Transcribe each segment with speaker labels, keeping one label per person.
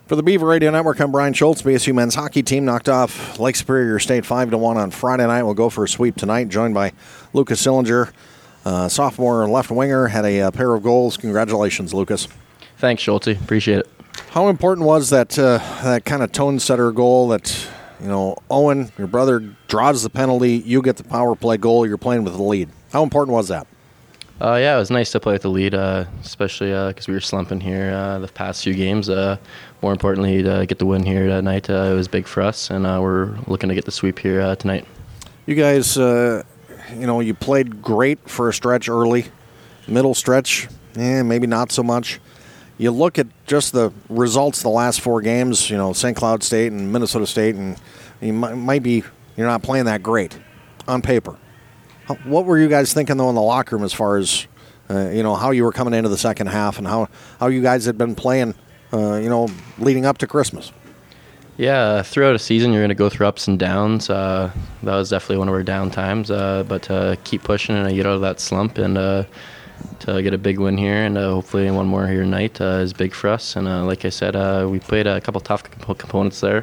Speaker 1: For the Beaver Radio Network, I'm Brian Schultz. BSU men's hockey team knocked off Lake Superior State 5-1 on Friday night. We'll go for a sweep tonight, joined by Lucas Sillinger, sophomore left winger, had a pair of goals. Congratulations, Lucas.
Speaker 2: Thanks, Schultz. Appreciate it.
Speaker 1: How important was that that kind of tone setter goal that, Owen, your brother, draws the penalty, you get the power play goal, you're playing with the lead. How important was that?
Speaker 2: Yeah, it was nice to play with the lead, especially because we were slumping here the past few games. More importantly, to get the win here tonight, it was big for us, and we're looking to get the sweep here tonight.
Speaker 1: You guys, you played great for a stretch early. Middle stretch, maybe not so much. You look at just the results the last four games, St. Cloud State and Minnesota State, and you're not playing that great on paper. What were you guys thinking, though, in the locker room as far as, how you were coming into the second half and how you guys had been playing, leading up to Christmas?
Speaker 2: Yeah, throughout a season, you're going to go through ups and downs. That was definitely one of our down times, but to keep pushing and get out of that slump and to get a big win here and hopefully one more here tonight is big for us. And like I said, we played a couple tough opponents there.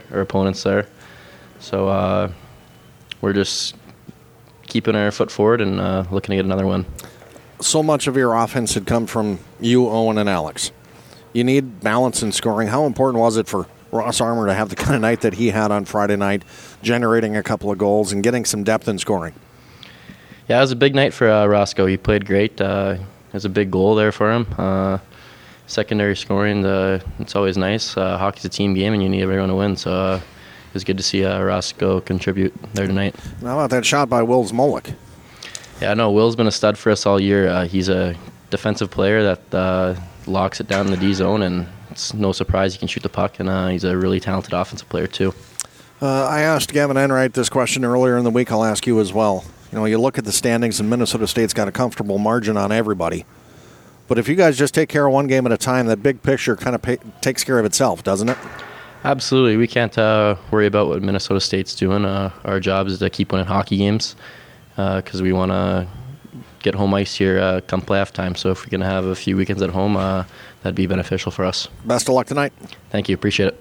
Speaker 2: So we're just keeping our foot forward and looking to get another one.
Speaker 1: So much of your offense had come from you, Owen, and Alex. You need balance in scoring. How important was it for Ross Armour to have the kind of night that he had on Friday night, generating a couple of goals and getting some depth in scoring?
Speaker 2: Yeah, it was a big night for Roscoe. He played great. It was a big goal there for him. Secondary scoring, it's always nice. Hockey's a team game, and you need everyone to win. So it was good to see Roscoe contribute there tonight.
Speaker 1: How about that shot by Will Zmolik?
Speaker 2: Yeah, no, Will's been a stud for us all year. He's a defensive player that locks it down in the D zone, and it's no surprise he can shoot the puck, and he's a really talented offensive player too.
Speaker 1: I asked Gavin Enright this question earlier in the week. I'll ask you as well. You look at the standings, and Minnesota State's got a comfortable margin on everybody. But if you guys just take care of one game at a time, that big picture kind of takes care of itself, doesn't it?
Speaker 2: Absolutely. We can't worry about what Minnesota State's doing. Our job is to keep winning hockey games because we want to get home ice here come playoff time. So if we're going to have a few weekends at home, that'd be beneficial for us.
Speaker 1: Best of luck tonight.
Speaker 2: Thank you. Appreciate it.